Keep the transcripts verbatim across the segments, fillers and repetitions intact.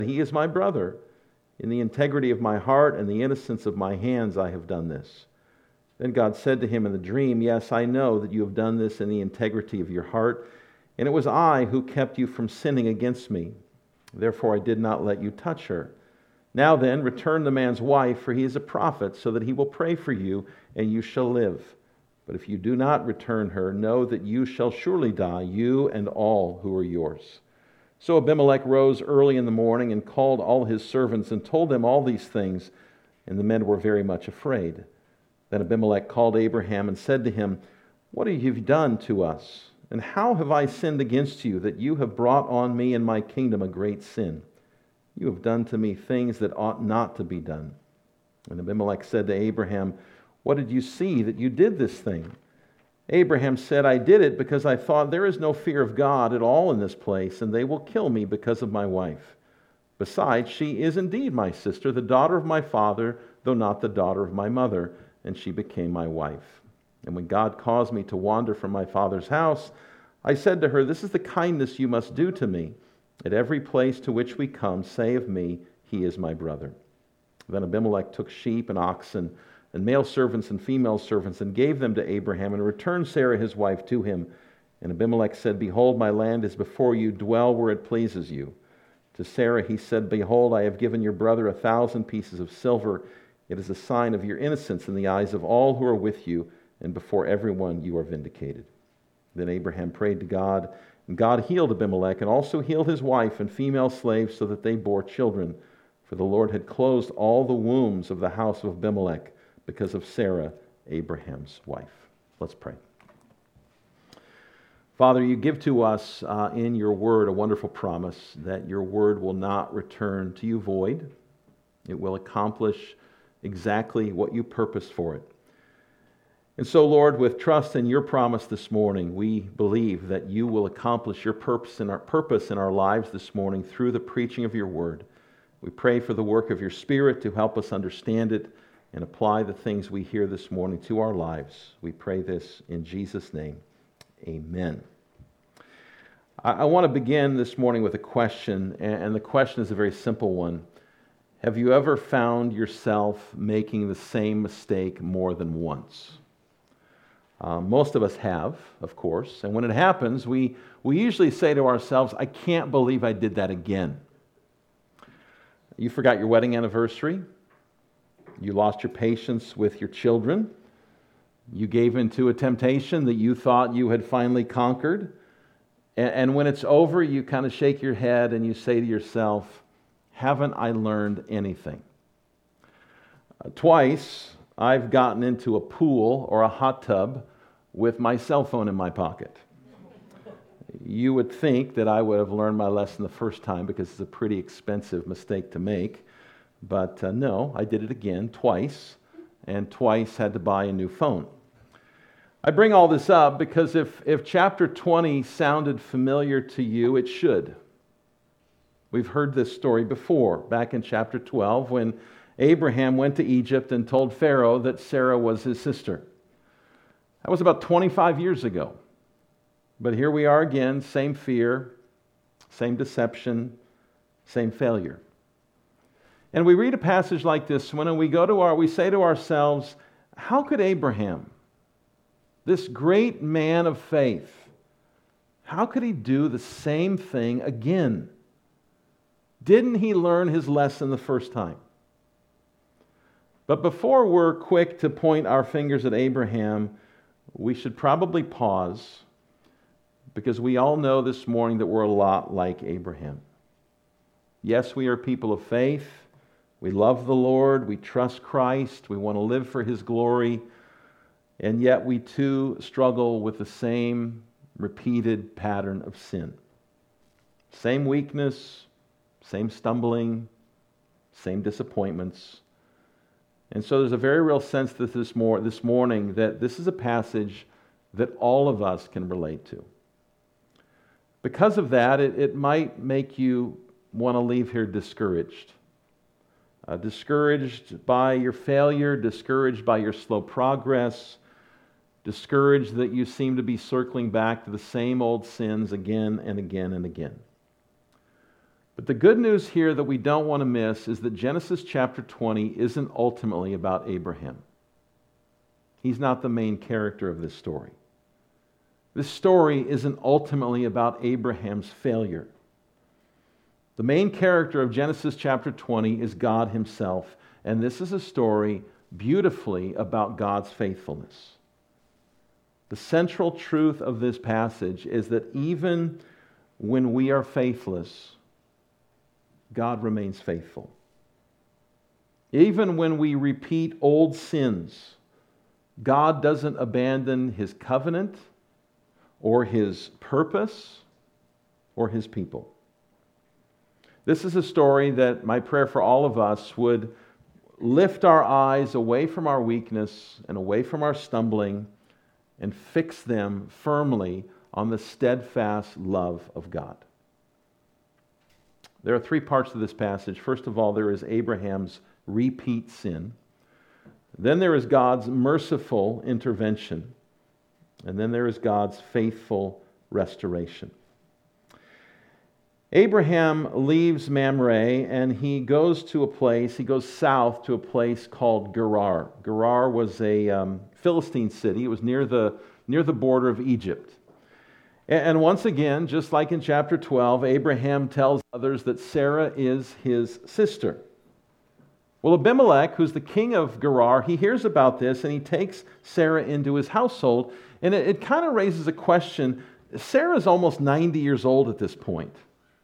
He is my brother. In the integrity of my heart and the innocence of my hands I have done this." Then God said to him in the dream, "Yes, I know that you have done this in the integrity of your heart, and it was I who kept you from sinning against me. Therefore I did not let you touch her. Now then, return the man's wife, for he is a prophet, so that he will pray for you, and you shall live. But if you do not return her, know that you shall surely die, you and all who are yours." So Abimelech rose early in the morning and called all his servants and told them all these things, and the men were very much afraid. Then Abimelech called Abraham and said to him, "What have you done to us? And how have I sinned against you, that you have brought on me and my kingdom a great sin? You have done to me things that ought not to be done." And Abimelech said to Abraham, "What did you see that you did this thing?" Abraham said, "I did it because I thought, there is no fear of God at all in this place, and they will kill me because of my wife. Besides, she is indeed my sister, the daughter of my father, though not the daughter of my mother, and she became my wife. And when God caused me to wander from my father's house, I said to her, 'This is the kindness you must do to me. At every place to which we come, say of me, he is my brother.' Then Abimelech took sheep and oxen, and male servants and female servants, and gave them to Abraham, and returned Sarah his wife to him. And Abimelech said, 'Behold, my land is before you, dwell where it pleases you.' To Sarah he said, 'Behold, I have given your brother a thousand pieces of silver. It is a sign of your innocence in the eyes of all who are with you, and before everyone you are vindicated.' Then Abraham prayed to God, and God healed Abimelech, and also healed his wife and female slaves, so that they bore children. For the Lord had closed all the wombs of the house of Abimelech, because of Sarah, Abraham's wife." Let's pray. Father, you give to us uh, in your word a wonderful promise that your word will not return to you void. It will accomplish exactly what you purposed for it. And so, Lord, with trust in your promise this morning, we believe that you will accomplish your purpose in our purpose in our lives this morning through the preaching of your word. We pray for the work of your Spirit to help us understand it and apply the things we hear this morning to our lives. We pray this in Jesus' name. Amen. I, I want to begin this morning with a question, and the question is a very simple one. Have you ever found yourself making the same mistake more than once? Uh, most of us have, of course, and when it happens, we, we usually say to ourselves, "I can't believe I did that again." You forgot your wedding anniversary. You lost your patience with your children. You gave into a temptation that you thought you had finally conquered. And, and when it's over, you kind of shake your head and you say to yourself, "Haven't I learned anything?" Uh, twice, I've gotten into a pool or a hot tub with my cell phone in my pocket. You would think that I would have learned my lesson the first time because it's a pretty expensive mistake to make. But uh, no, I did it again, twice, and twice had to buy a new phone. I bring all this up because if, if chapter twenty sounded familiar to you, it should. We've heard this story before, back in chapter twelve, when Abraham went to Egypt and told Pharaoh that Sarah was his sister. That was about twenty-five years ago. But here we are again, same fear, same deception, same failure. And we read a passage like this when we go to our, we say to ourselves, how could Abraham, this great man of faith, how could he do the same thing again? Didn't he learn his lesson the first time? But before we're quick to point our fingers at Abraham, we should probably pause, because we all know this morning that we're a lot like Abraham. Yes, we are people of faith. We love the Lord. We trust Christ. We want to live for His glory. And yet we too struggle with the same repeated pattern of sin. Same weakness, same stumbling, same disappointments. And so there's a very real sense that this, mor- this morning that this is a passage that all of us can relate to. Because of that, it, it might make you want to leave here discouraged. Uh, discouraged by your failure, discouraged by your slow progress, discouraged that you seem to be circling back to the same old sins again and again and again. But the good news here that we don't want to miss is that Genesis chapter twenty isn't ultimately about Abraham. He's not the main character of this story. This story isn't ultimately about Abraham's failure. The main character of Genesis chapter twenty is God himself, and this is a story beautifully about God's faithfulness. The central truth of this passage is that even when we are faithless, God remains faithful. Even when we repeat old sins, God doesn't abandon his covenant or his purpose or his people. This is a story that my prayer for all of us would lift our eyes away from our weakness and away from our stumbling and fix them firmly on the steadfast love of God. There are three parts to this passage. First of all, there is Abraham's repeat sin. Then there is God's merciful intervention. And then there is God's faithful restoration. Abraham leaves Mamre and he goes to a place, he goes south to a place called Gerar. Gerar was a um, Philistine city. It was near the, near the border of Egypt. And, and once again, just like in chapter twelve, Abraham tells others that Sarah is his sister. Well, Abimelech, who's the king of Gerar, he hears about this and he takes Sarah into his household. And it, it kind of raises a question. Sarah's almost ninety years old at this point.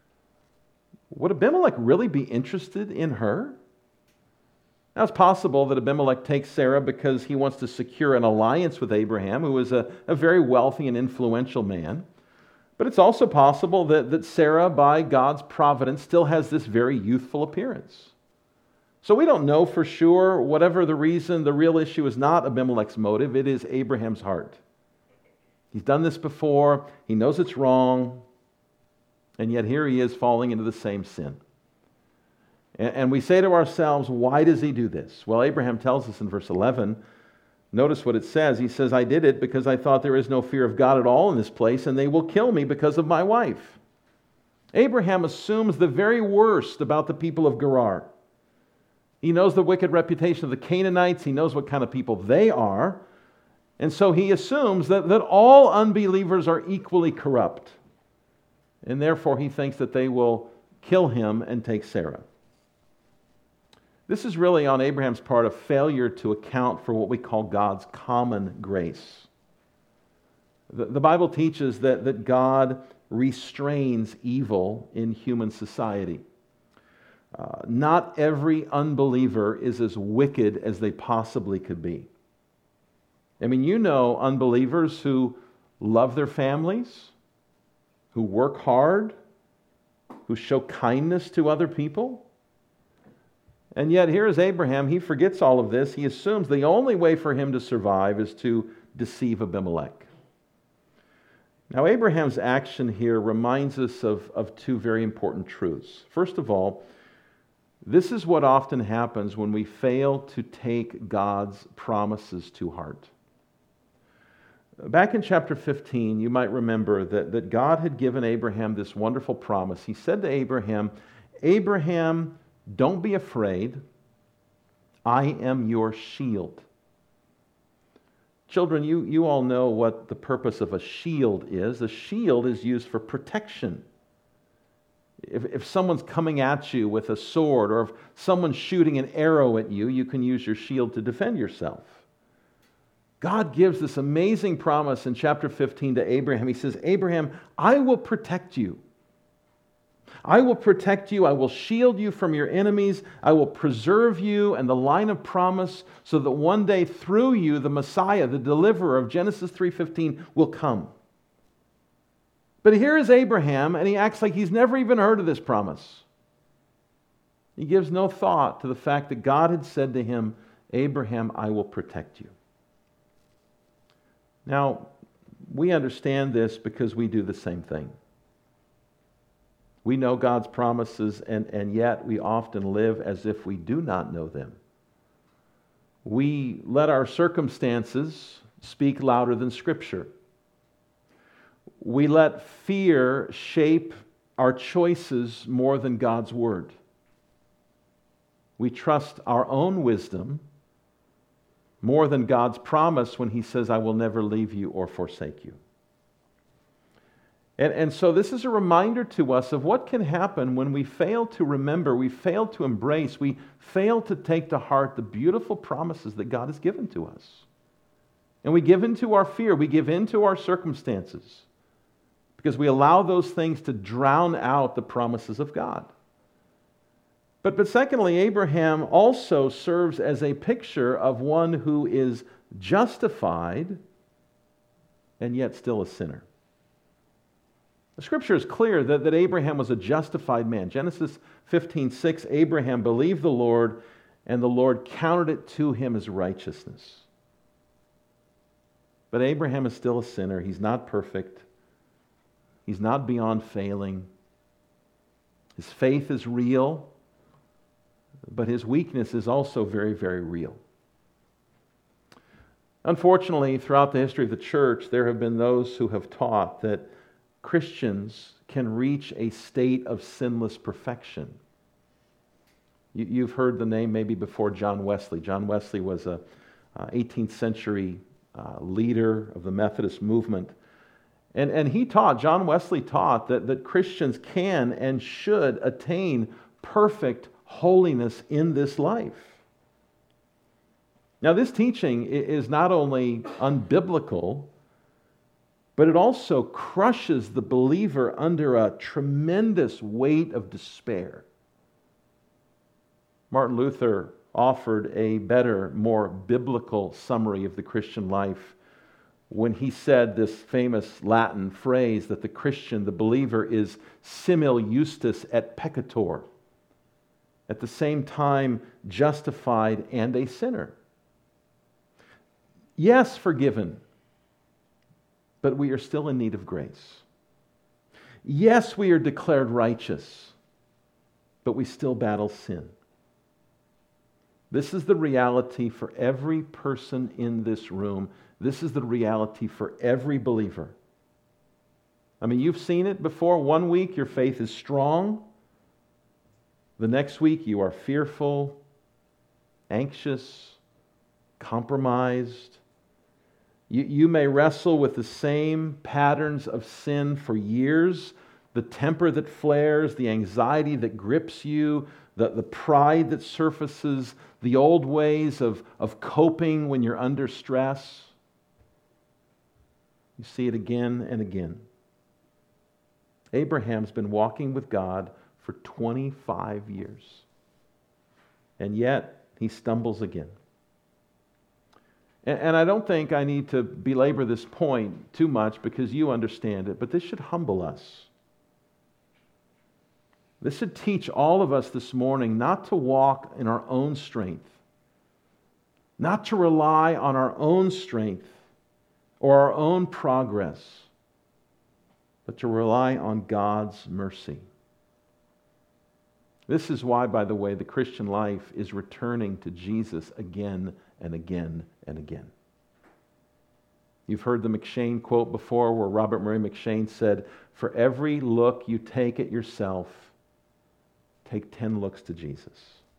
Would Abimelech really be interested in her? Now, it's possible that Abimelech takes Sarah because he wants to secure an alliance with Abraham, who is a, a very wealthy and influential man. But it's also possible that, that Sarah, by God's providence, still has this very youthful appearance. So we don't know for sure. Whatever the reason, the real issue is not Abimelech's motive, it is Abraham's heart. He's done this before, he knows it's wrong, and yet here he is falling into the same sin. And, and we say to ourselves, why does he do this? Well, Abraham tells us in verse eleven, notice what it says. He says, I did it because I thought there is no fear of God at all in this place, and they will kill me because of my wife. Abraham assumes the very worst about the people of Gerar. He knows the wicked reputation of the Canaanites. He knows what kind of people they are. And so he assumes that, that all unbelievers are equally corrupt. And therefore he thinks that they will kill him and take Sarah. This is really on Abraham's part a failure to account for what we call God's common grace. The, the Bible teaches that, that God restrains evil in human society. Uh, not every unbeliever is as wicked as they possibly could be. I mean, you know unbelievers who love their families, who work hard, who show kindness to other people. And yet here is Abraham. He forgets all of this. He assumes the only way for him to survive is to deceive Abimelech. Now, Abraham's action here reminds us of, of two very important truths. First of all, this is what often happens when we fail to take God's promises to heart. Back in chapter fifteen, you might remember that, that God had given Abraham this wonderful promise. He said to Abraham, Abraham, don't be afraid. I am your shield. Children, you, you all know what the purpose of a shield is. A shield is used for protection. If, if someone's coming at you with a sword or if someone's shooting an arrow at you, you can use your shield to defend yourself. God gives this amazing promise in chapter fifteen to Abraham. He says, Abraham, I will protect you. I will protect you. I will shield you from your enemies. I will preserve you and the line of promise so that one day through you, the Messiah, the deliverer of Genesis three fifteen will come. But here is Abraham, and he acts like he's never even heard of this promise. He gives no thought to the fact that God had said to him, Abraham, I will protect you. Now, we understand this because we do the same thing. We know God's promises, and, and yet we often live as if we do not know them. We let our circumstances speak louder than Scripture. We let fear shape our choices more than God's word. We trust our own wisdom more than God's promise when he says, I will never leave you or forsake you. And, and so this is a reminder to us of what can happen when we fail to remember, we fail to embrace, we fail to take to heart the beautiful promises that God has given to us. And we give into our fear, we give into our circumstances, because we allow those things to drown out the promises of God. But, but secondly, Abraham also serves as a picture of one who is justified and yet still a sinner. The Scripture is clear that, that Abraham was a justified man. Genesis fifteen six, Abraham believed the Lord, and the Lord counted it to him as righteousness. But Abraham is still a sinner. He's not perfect. He's not beyond failing. His faith is real, but his weakness is also very, very real. Unfortunately, throughout the history of the church, there have been those who have taught that Christians can reach a state of sinless perfection. You, you've heard the name maybe before, John Wesley. John Wesley was a uh, eighteenth century uh, leader of the Methodist movement. And, and he taught, John Wesley taught that, that Christians can and should attain perfect holiness in this life. Now, this teaching is not only unbiblical, but it also crushes the believer under a tremendous weight of despair. Martin Luther offered a better, more biblical summary of the Christian life when he said this famous Latin phrase that the Christian, the believer, is simul justus et peccator, at the same time justified and a sinner. Yes, forgiven, but we are still in need of grace. Yes, we are declared righteous, but we still battle sin. This is the reality for every person in this room. This is the reality for every believer. I mean, you've seen it before. One week your faith is strong. The next week you are fearful, anxious, compromised. You, you may wrestle with the same patterns of sin for years. The temper that flares, the anxiety that grips you, the, the pride that surfaces, the old ways of, of coping when you're under stress. You see it again and again. Abraham's been walking with God for twenty-five years. And yet, he stumbles again. And, and I don't think I need to belabor this point too much because you understand it, but this should humble us. This should teach all of us this morning not to walk in our own strength, not to rely on our own strength or our own progress, but to rely on God's mercy. This is why, by the way, the Christian life is returning to Jesus again and again and again. You've heard the McShane quote before where Robert Murray McShane said, "For every look you take at yourself, take ten looks to Jesus."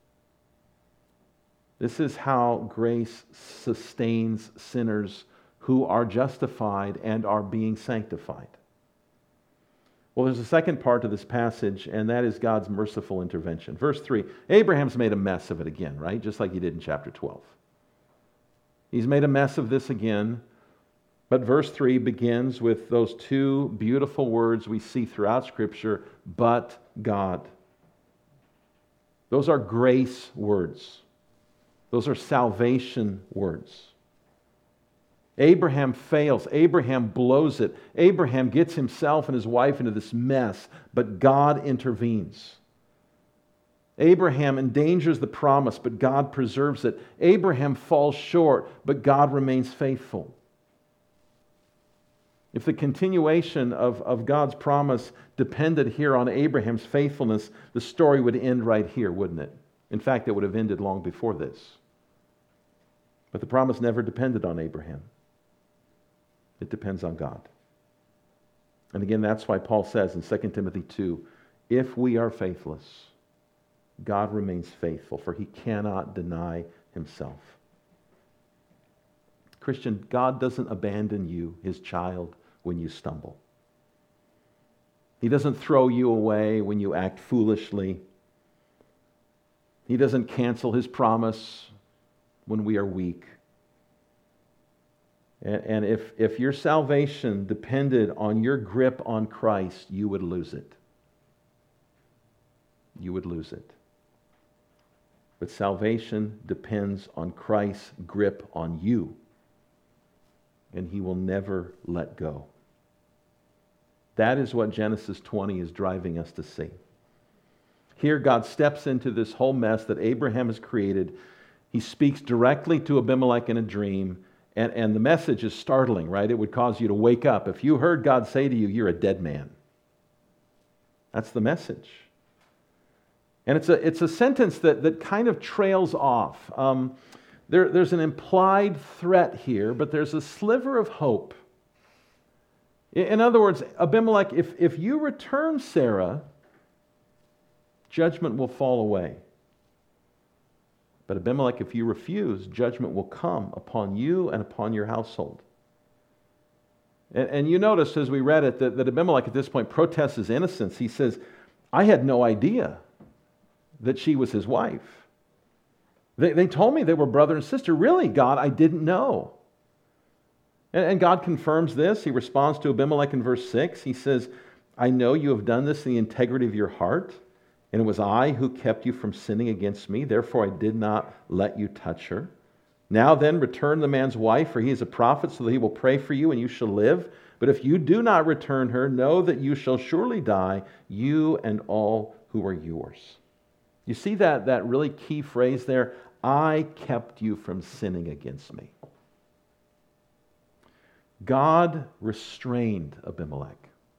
This is how grace sustains sinners who are justified and are being sanctified. Well, there's a second part to this passage, and that is God's merciful intervention. Verse three, Abraham's made a mess of it again, right? Just like he did in chapter twelve. He's made a mess of this again, but verse three begins with those two beautiful words we see throughout Scripture, but God. Those are grace words. Those are salvation words. Abraham fails. Abraham blows it. Abraham gets himself and his wife into this mess, but God intervenes. Abraham endangers the promise, but God preserves it. Abraham falls short, but God remains faithful. If the continuation of, of God's promise depended here on Abraham's faithfulness, the story would end right here, wouldn't it? In fact, it would have ended long before this. But the promise never depended on Abraham. It depends on God. And again, that's why Paul says in Second Timothy two, if we are faithless, God remains faithful, for he cannot deny himself. Christian, God doesn't abandon you, his child, when you stumble. He doesn't throw you away when you act foolishly. He doesn't cancel his promise when we are weak. And, and if, if your salvation depended on your grip on Christ, you would lose it. You would lose it. But salvation depends on Christ's grip on you. And he will never let go. That is what Genesis twenty is driving us to see. Here, God steps into this whole mess that Abraham has created. He speaks directly to Abimelech in a dream, and, and the message is startling, right? It would cause you to wake up. If you heard God say to you, you're a dead man. That's the message. And it's a, it's a sentence that, that kind of trails off. Um, there, there's an implied threat here, but there's a sliver of hope. In other words, Abimelech, if, if you return Sarah, judgment will fall away. But Abimelech, if you refuse, judgment will come upon you and upon your household. And, and you notice as we read it that, that Abimelech at this point protests his innocence. He says, I had no idea that she was his wife. They, they told me they were brother and sister. Really, God, I didn't know. And, and God confirms this. He responds to Abimelech in verse six. He says, I know you have done this in the integrity of your heart, and it was I who kept you from sinning against me. Therefore, I did not let you touch her. Now then, return the man's wife, for he is a prophet, so that he will pray for you, and you shall live. But if you do not return her, know that you shall surely die, you and all who are yours. You see that, that really key phrase there? I kept you from sinning against me. God restrained Abimelech.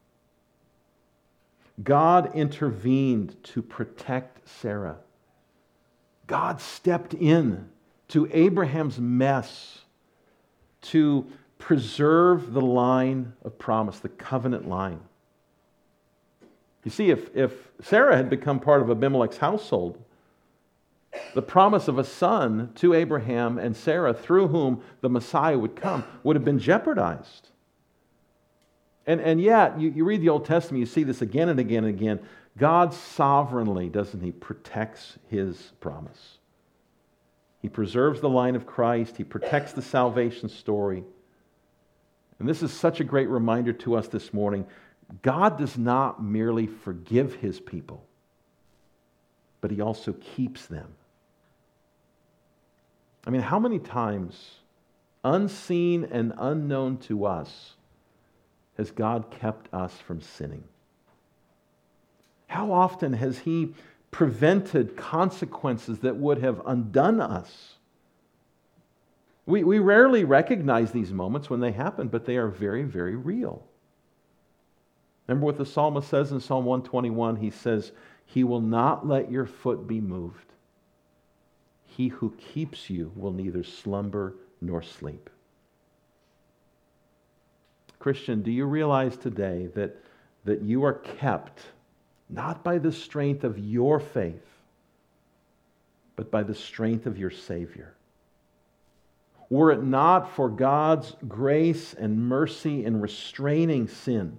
God intervened to protect Sarah. God stepped in to Abraham's mess to preserve the line of promise, the covenant line. You see, if, if Sarah had become part of Abimelech's household, the promise of a son to Abraham and Sarah, through whom the Messiah would come, would have been jeopardized. And, and yet, you, you read the Old Testament, you see this again and again and again. God sovereignly, doesn't he, protects his promise. He preserves the line of Christ. He protects the salvation story. And this is such a great reminder to us this morning. God does not merely forgive his people, but he also keeps them. I mean, how many times, unseen and unknown to us, has God kept us from sinning? How often has he prevented consequences that would have undone us? We, we rarely recognize these moments when they happen, but they are very, very real. Remember what the psalmist says in Psalm one twenty-one? He says, he will not let your foot be moved. He who keeps you will neither slumber nor sleep. Christian, do you realize today that, that you are kept not by the strength of your faith, but by the strength of your Savior? Were it not for God's grace and mercy in restraining sin,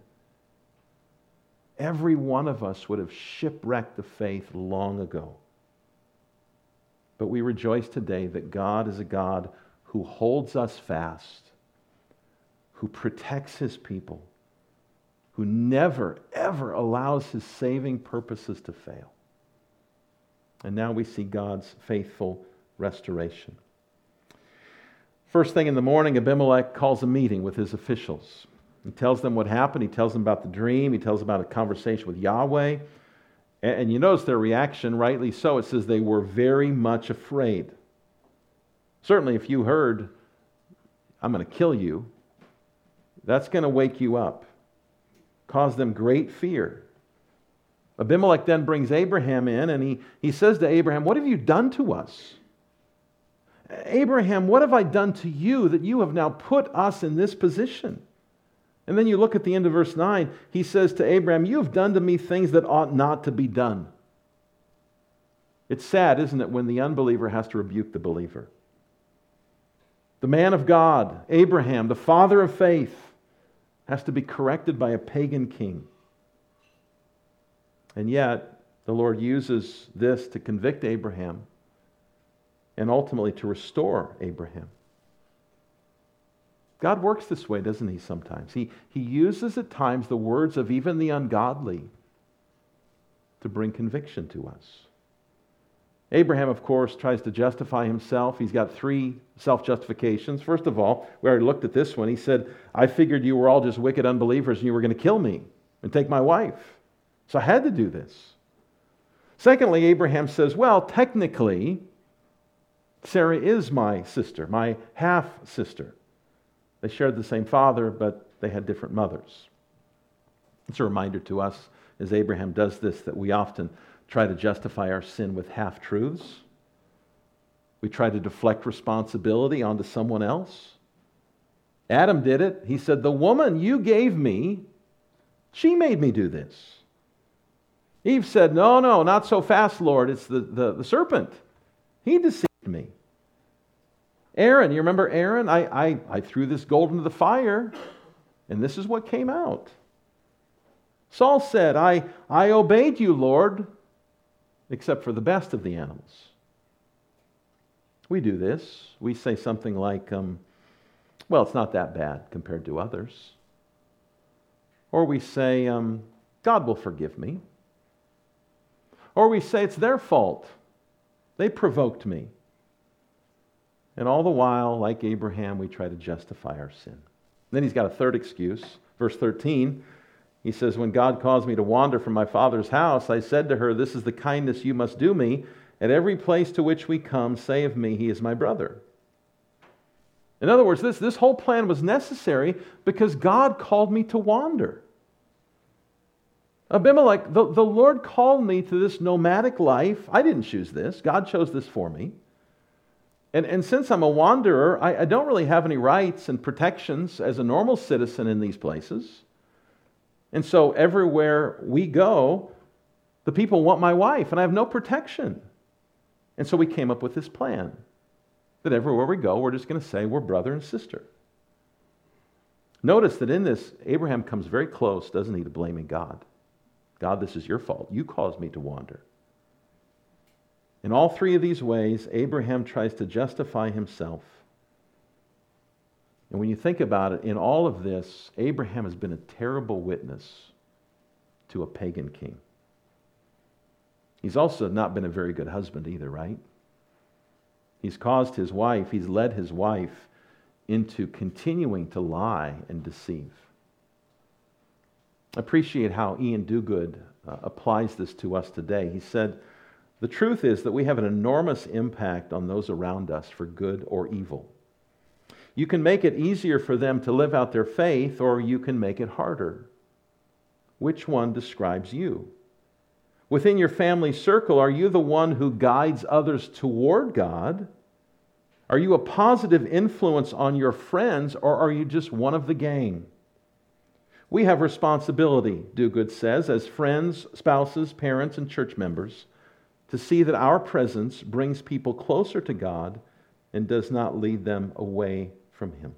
every one of us would have shipwrecked the faith long ago. But we rejoice today that God is a God who holds us fast, who protects his people, who never, ever allows his saving purposes to fail. And now we see God's faithful restoration. First thing in the morning, Abimelech calls a meeting with his officials. He tells them what happened. He tells them about the dream. He tells them about a conversation with Yahweh. And you notice their reaction, rightly so. It says they were very much afraid. Certainly, if you heard, I'm going to kill you, that's going to wake you up, cause them great fear. Abimelech then brings Abraham in, and he, he says to Abraham, what have you done to us? Abraham, what have I done to you that you have now put us in this position? And then you look at the end of verse nine, he says to Abraham, "You have done to me things that ought not to be done." It's sad, isn't it, when the unbeliever has to rebuke the believer. The man of God, Abraham, the father of faith, has to be corrected by a pagan king. And yet, the Lord uses this to convict Abraham and ultimately to restore Abraham. God works this way, doesn't he, sometimes? He, he uses at times the words of even the ungodly to bring conviction to us. Abraham, of course, tries to justify himself. He's got three self-justifications. First of all, we already looked at this one. He said, "I figured you were all just wicked unbelievers and you were going to kill me and take my wife. So I had to do this." Secondly, Abraham says, "Well, technically, Sarah is my sister, my half-sister. They shared the same father, but they had different mothers." It's a reminder to us, as Abraham does this, that we often try to justify our sin with half-truths. We try to deflect responsibility onto someone else. Adam did it. He said, "The woman you gave me, she made me do this." Eve said, "No, no, not so fast, Lord. It's the, the, the serpent. He deceived me." Aaron, you remember Aaron? I, I, I threw this gold into the fire, and this is what came out. Saul said, I, I obeyed you, Lord, except for the best of the animals. We do this. We say something like, um, well, it's not that bad compared to others. Or we say, um, God will forgive me. Or we say, it's their fault. They provoked me. And all the while, like Abraham, we try to justify our sin. Then he's got a third excuse. Verse thirteen, he says, "When God caused me to wander from my father's house, I said to her, 'This is the kindness you must do me. At every place to which we come, say of me, he is my brother.'" In other words, this, this whole plan was necessary because God called me to wander. Abimelech, the, the Lord called me to this nomadic life. I didn't choose this. God chose this for me. And, and since I'm a wanderer, I, I don't really have any rights and protections as a normal citizen in these places. And so everywhere we go, the people want my wife, and I have no protection. And so we came up with this plan that everywhere we go, we're just going to say we're brother and sister. Notice that in this, Abraham comes very close, doesn't he, to blaming God. God, this is your fault. You caused me to wander. In all three of these ways, Abraham tries to justify himself. And when you think about it, in all of this, Abraham has been a terrible witness to a pagan king. He's also not been a very good husband either, right? He's caused his wife, he's led his wife into continuing to lie and deceive. I appreciate how Ian Duguid uh, applies this to us today. He said, "The truth is that we have an enormous impact on those around us for good or evil. You can make it easier for them to live out their faith, or you can make it harder. Which one describes you? Within your family circle, are you the one who guides others toward God? Are you a positive influence on your friends, or are you just one of the gang? We have responsibility," Duguid says, "as friends, spouses, parents, and church members, to see that our presence brings people closer to God and does not lead them away from Him."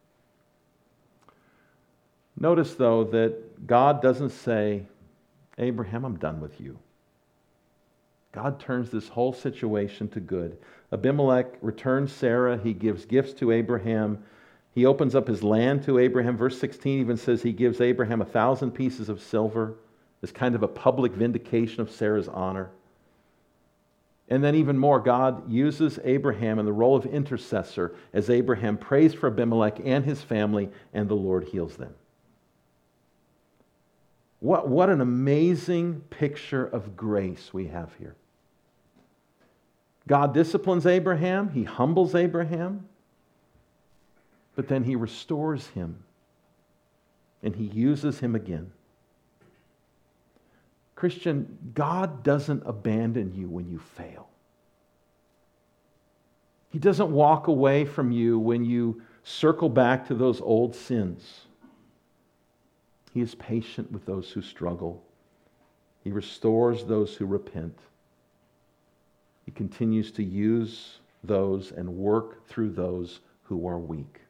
Notice, though, that God doesn't say, "Abraham, I'm done with you." God turns this whole situation to good. Abimelech returns Sarah. He gives gifts to Abraham. He opens up his land to Abraham. Verse sixteen even says he gives Abraham a thousand pieces of silver as kind of a public vindication of Sarah's honor. And then even more, God uses Abraham in the role of intercessor as Abraham prays for Abimelech and his family, and the Lord heals them. What, what an amazing picture of grace we have here. God disciplines Abraham, He humbles Abraham, but then He restores him, and He uses him again. Christian, God doesn't abandon you when you fail. He doesn't walk away from you when you circle back to those old sins. He is patient with those who struggle. He restores those who repent. He continues to use those and work through those who are weak.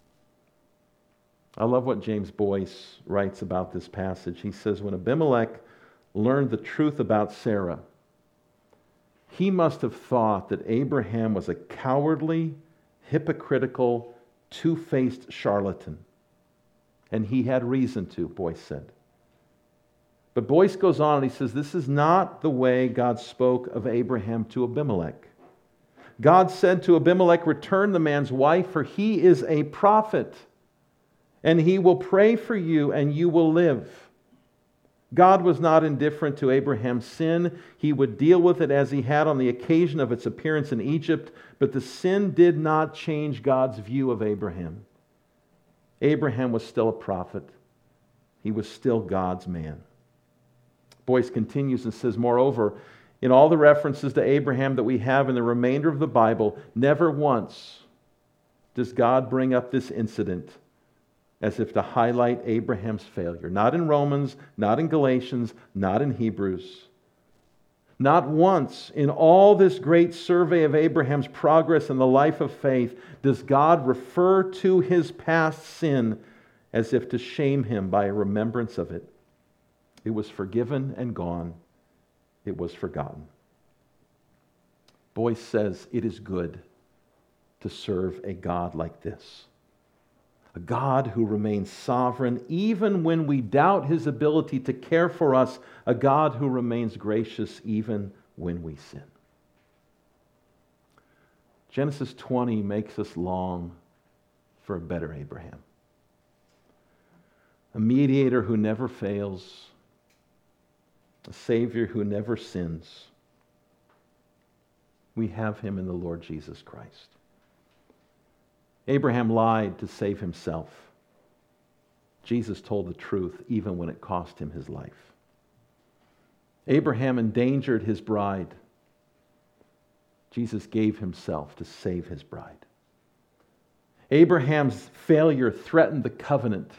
I love what James Boyce writes about this passage. He says, when Abimelech learned the truth about Sarah, he must have thought that Abraham was a cowardly, hypocritical, two-faced charlatan. And he had reason to, Boyce said. But Boyce goes on and he says, this is not the way God spoke of Abraham to Abimelech. God said to Abimelech, return the man's wife, for he is a prophet, and he will pray for you, and you will live. God was not indifferent to Abraham's sin. He would deal with it as he had on the occasion of its appearance in Egypt, but the sin did not change God's view of Abraham. Abraham was still a prophet. He was still God's man. Boyce continues and says, moreover, in all the references to Abraham that we have in the remainder of the Bible, never once does God bring up this incident as if to highlight Abraham's failure. Not in Romans, not in Galatians, not in Hebrews. Not once in all this great survey of Abraham's progress in the life of faith does God refer to his past sin as if to shame him by a remembrance of it. It was forgiven and gone. It was forgotten. Boyce says it is good to serve a God like this. A God who remains sovereign even when we doubt his ability to care for us. A God who remains gracious even when we sin. Genesis twenty makes us long for a better Abraham. A mediator who never fails. A Savior who never sins. We have him in the Lord Jesus Christ. Abraham lied to save himself. Jesus told the truth even when it cost him his life. Abraham endangered his bride. Jesus gave himself to save his bride. Abraham's failure threatened the covenant.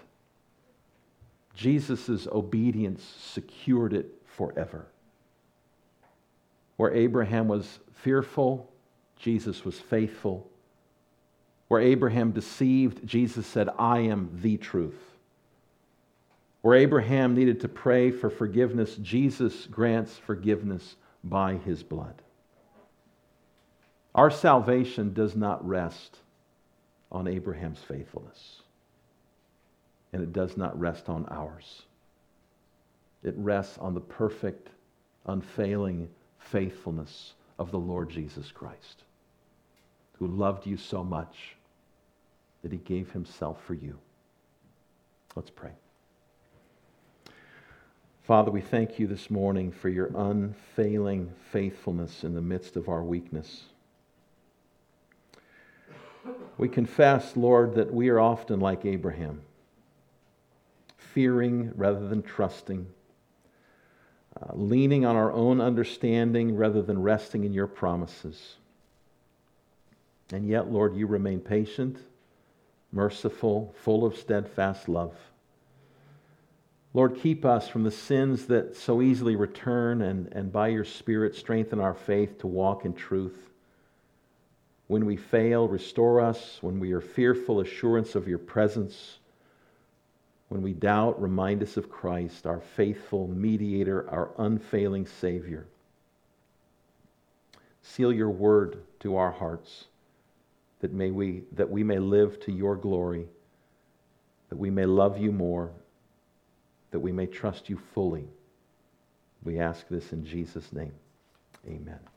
Jesus' obedience secured it forever. Where Abraham was fearful, Jesus was faithful. Where Abraham deceived, Jesus said, I am the truth. Where Abraham needed to pray for forgiveness, Jesus grants forgiveness by his blood. Our salvation does not rest on Abraham's faithfulness. And it does not rest on ours. It rests on the perfect, unfailing faithfulness of the Lord Jesus Christ, who loved you so much that he gave himself for you. Let's pray. Father, we thank you this morning for your unfailing faithfulness in the midst of our weakness. We confess, Lord, that we are often like Abraham, fearing rather than trusting, uh, leaning on our own understanding rather than resting in your promises. And yet, Lord, you remain patient, merciful, full of steadfast love. Lord, keep us from the sins that so easily return, and, and by your Spirit strengthen our faith to walk in truth. When we fail, restore us. When we are fearful, assurance of your presence. When we doubt, remind us of Christ, our faithful mediator, our unfailing Savior. Seal your word to our hearts, that may we that we may live to your glory, that we may love you more, that we may trust you fully. We ask this in Jesus' name. Amen.